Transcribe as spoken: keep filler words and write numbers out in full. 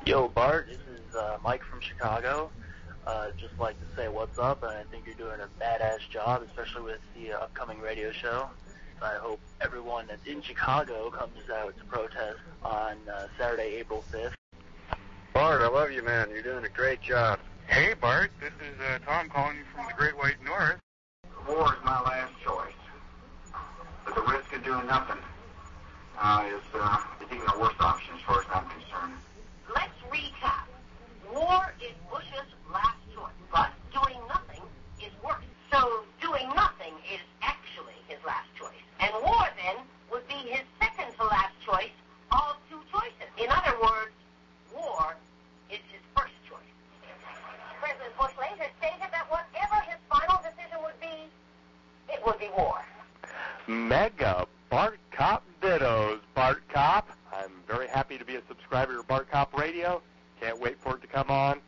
Yo, Bart, this is uh, Mike from Chicago. Uh, just like to say what's up, and I think you're doing a badass job, especially with the uh, upcoming radio show. I hope everyone that's in Chicago comes out to protest on uh, Saturday, April fifth. Bart, I love you, man. You're doing a great job. Hey, Bart, this is uh, Tom calling you from the Great White North. War is my last choice. But the risk of doing nothing uh, is, uh, is even a worse option as far as I'm concerned. Let's recap. War is Bush's last choice, but doing nothing is worse. So doing nothing is actually his last choice. And war, then, would be his second to last choice of two choices. In other words, war is his first choice. President Bush later stated that whatever his final decision would be, it would be war. Mega Bart Cop dittos, Bart Cop. I'm very happy to be a subscriber to Bart Cop Radio. Can't wait for it to come on.